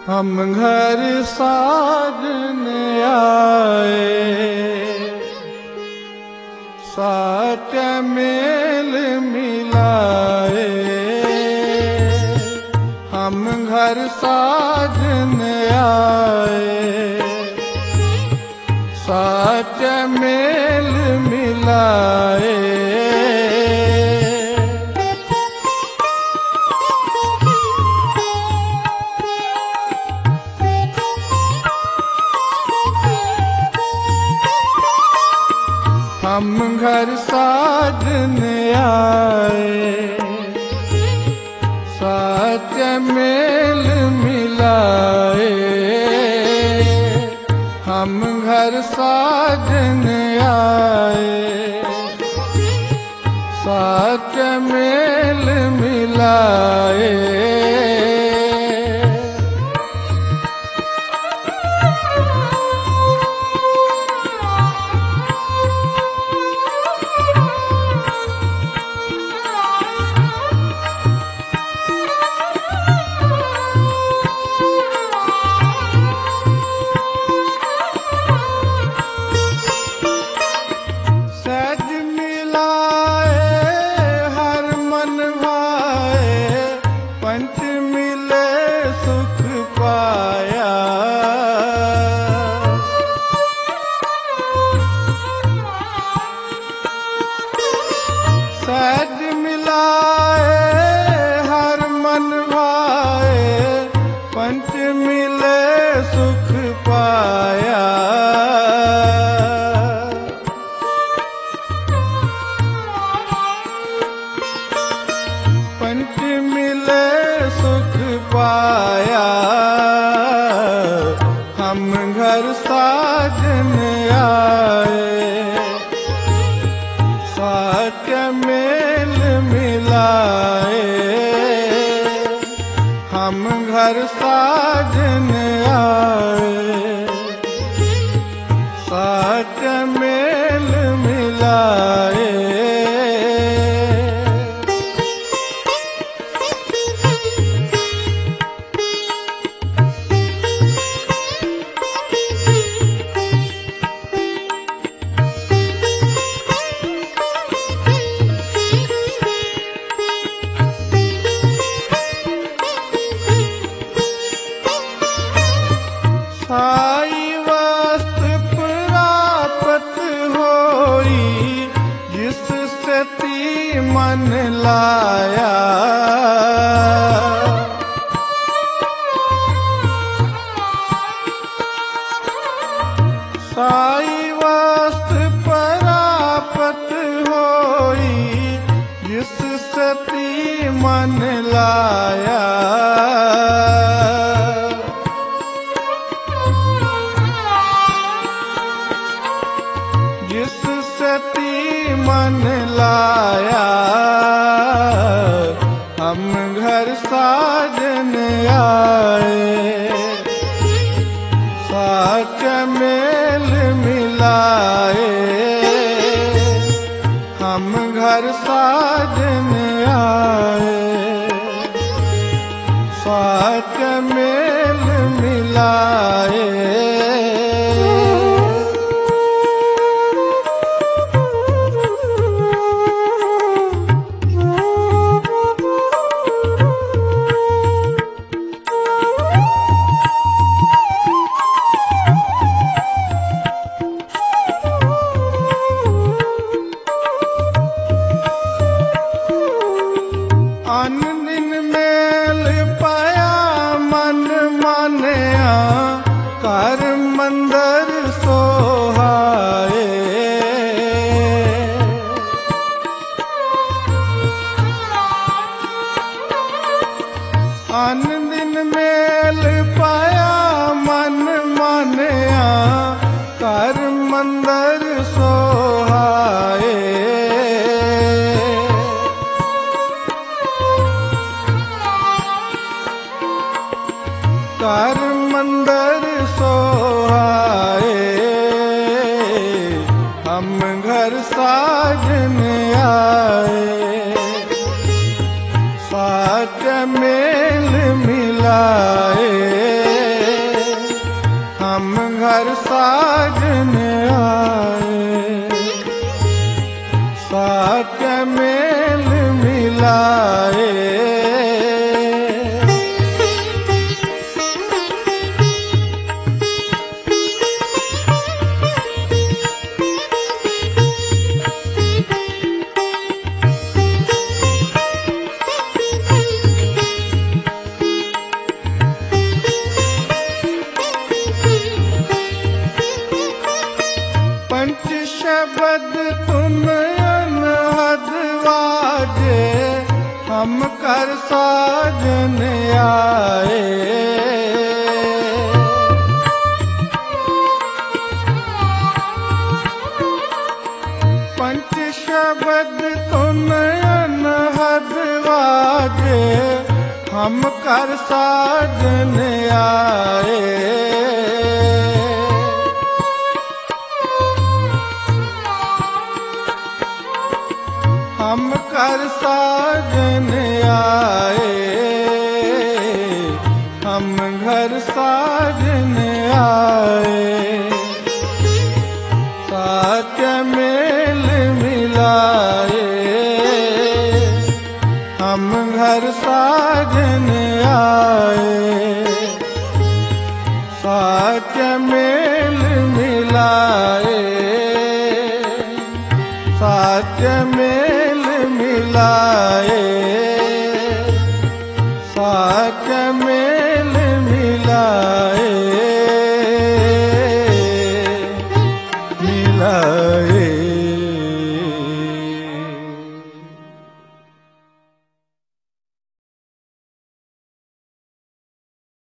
हम घर साजने आए, साथ मेल मिलाए। हम घर साजने आए, साथ मेल मिलाए। हम घर साजने आए, साथ मेल मिलाए। हम घर साजने आए, साथ मेल मिलाए। सहज मिलाए हर मन भाए, पंच मिले सुख पाया। पंच मिले सुख पाया। हम घर साजने आए, साथ मेल मिलाए। हम घर साजने आए, साथ मेल मिलाए। साई वस्त्र प्राप्त होई, जिस सती मन लाया। साई वस्त्र प्राप्त होई, जिस सती मन लाया। जिस सती मन लाया। हम घर साजने आए, साथ मेल मिलाए। हम घर साजने आए, साथ मेल मिलाए। अन दिन मेल पाया मन मानया, कर मंदर सोहाए। अन दिन मेल पाया मन मानया, कर मंदर सोहाए। कर मंदर सोहाए। हम घर साजने आए, साथ मेल मिलाए, हम घर साजने आए। साथ मेल मिलाए, पंच शब्द तुम अनहद वाजे, हम कर साजन आए। पंच शब्द तुम अनहद वाजे, हम कर साजन आए। हम कर साजन आए, हम घर साजन आए। साथ मेल मिलाए, हम घर साजन आए। साथ मेल मिलाए, साथ मेल मिलाए, साथ में